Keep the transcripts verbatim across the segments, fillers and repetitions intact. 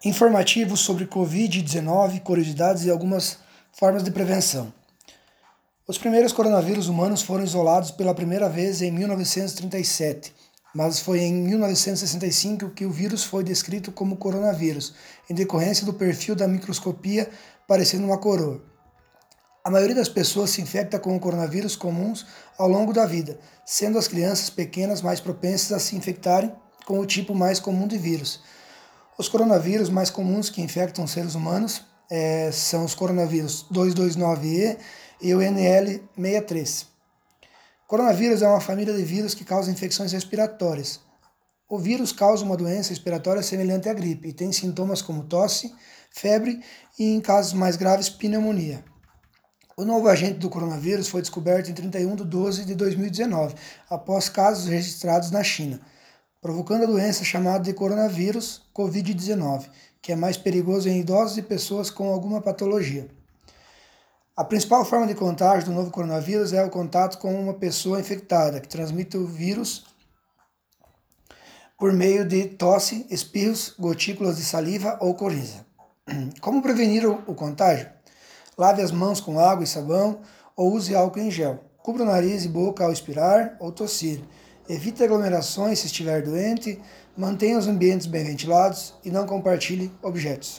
Informativo sobre covid dezenove, curiosidades e algumas formas de prevenção. Os primeiros coronavírus humanos foram isolados pela primeira vez em mil novecentos e trinta e sete, mas foi em mil novecentos e sessenta e cinco que o vírus foi descrito como coronavírus, em decorrência do perfil da microscopia parecendo uma coroa. A maioria das pessoas se infecta com coronavírus comuns ao longo da vida, sendo as crianças pequenas mais propensas a se infectarem com o tipo mais comum de vírus. Os coronavírus mais comuns que infectam seres humanos é, são os coronavírus duzentos e vinte e nove E e o N L sessenta e três. Coronavírus é uma família de vírus que causa infecções respiratórias. O vírus causa uma doença respiratória semelhante à gripe e tem sintomas como tosse, febre e, em casos mais graves, pneumonia. O novo agente do coronavírus foi descoberto em trinta e um de doze de dois mil e dezenove, após casos registrados na China, provocando a doença chamada de coronavírus covid dezenove, que é mais perigoso em idosos e pessoas com alguma patologia. A principal forma de contágio do novo coronavírus é o contato com uma pessoa infectada, que transmite o vírus por meio de tosse, espirros, gotículas de saliva ou coriza. Como prevenir o contágio? Lave as mãos com água e sabão ou use álcool em gel. Cubra o nariz e boca ao expirar ou tossir. Evite aglomerações se estiver doente. Mantenha os ambientes bem ventilados e não compartilhe objetos.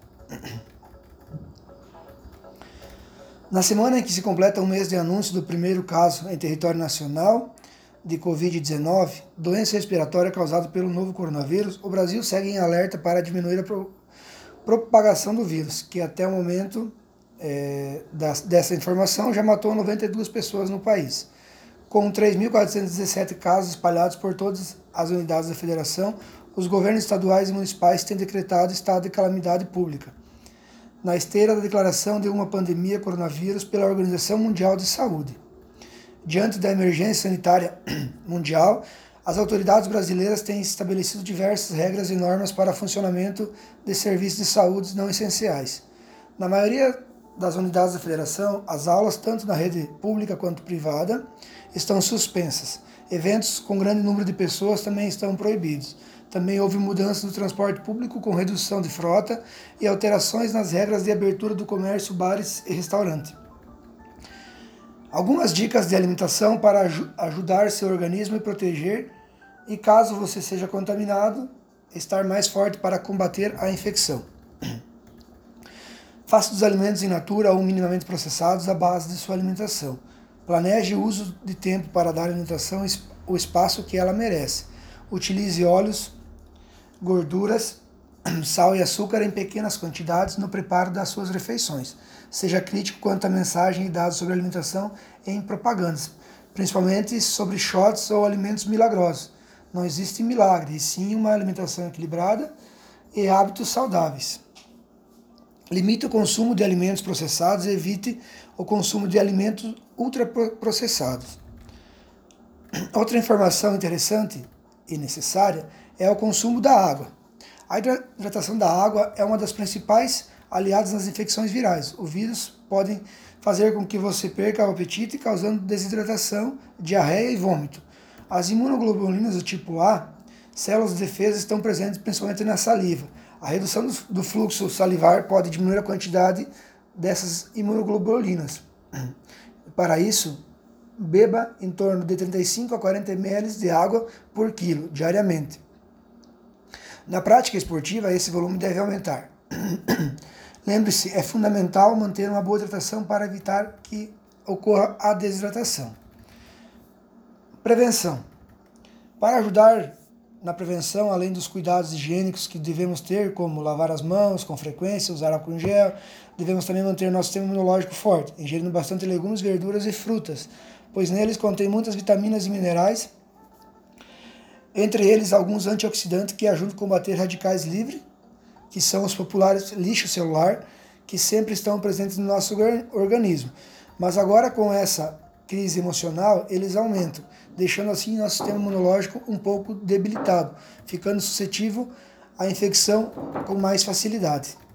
Na semana em que se completa um mês de anúncio do primeiro caso em território nacional de covid dezenove, doença respiratória causada pelo novo coronavírus, o Brasil segue em alerta para diminuir a pro- propagação do vírus, que até o momento É, das, dessa informação já matou noventa e duas pessoas no país. Com três mil quatrocentos e dezessete casos espalhados por todas as unidades da federação, os governos estaduais e municipais têm decretado estado de calamidade pública, na esteira da declaração de uma pandemia coronavírus pela Organização Mundial de Saúde. Diante da emergência sanitária mundial, as autoridades brasileiras têm estabelecido diversas regras e normas para funcionamento de serviços de saúde não essenciais. Na maioria das unidades da federação, as aulas, tanto na rede pública quanto privada, estão suspensas. Eventos com grande número de pessoas também estão proibidos. Também houve mudança no transporte público com redução de frota e alterações nas regras de abertura do comércio, bares e restaurantes. Algumas dicas de alimentação para aj- ajudar seu organismo e proteger, e caso você seja contaminado, estar mais forte para combater a infecção. Faça dos alimentos in natura ou minimamente processados a base de sua alimentação. Planeje o uso de tempo para dar à alimentação o espaço que ela merece. Utilize óleos, gorduras, sal e açúcar em pequenas quantidades no preparo das suas refeições. Seja crítico quanto à mensagem e dados sobre alimentação em propagandas, principalmente sobre shots ou alimentos milagrosos. Não existe milagre, e sim uma alimentação equilibrada e hábitos saudáveis. Limite o consumo de alimentos processados e evite o consumo de alimentos ultraprocessados. Outra informação interessante e necessária é o consumo da água. A hidratação da água é uma das principais aliadas nas infecções virais. Os vírus podem fazer com que você perca o apetite, causando desidratação, diarreia e vômito. As imunoglobulinas do tipo A, células de defesa, estão presentes principalmente na saliva. A redução do fluxo salivar pode diminuir a quantidade dessas imunoglobulinas. Para isso, beba em torno de trinta e cinco a quarenta mililitros de água por quilo diariamente. Na prática esportiva, esse volume deve aumentar. Lembre-se, é fundamental manter uma boa hidratação para evitar que ocorra a desidratação. Prevenção. Para ajudar na prevenção, além dos cuidados higiênicos que devemos ter, como lavar as mãos com frequência, usar álcool em gel, devemos também manter nosso sistema imunológico forte, ingerindo bastante legumes, verduras e frutas, pois neles contém muitas vitaminas e minerais, entre eles alguns antioxidantes que ajudam a combater radicais livres, que são os populares lixo celular, que sempre estão presentes no nosso organismo. Mas agora, com essa crise emocional, eles aumentam, deixando assim nosso sistema imunológico um pouco debilitado, ficando suscetível à infecção com mais facilidade.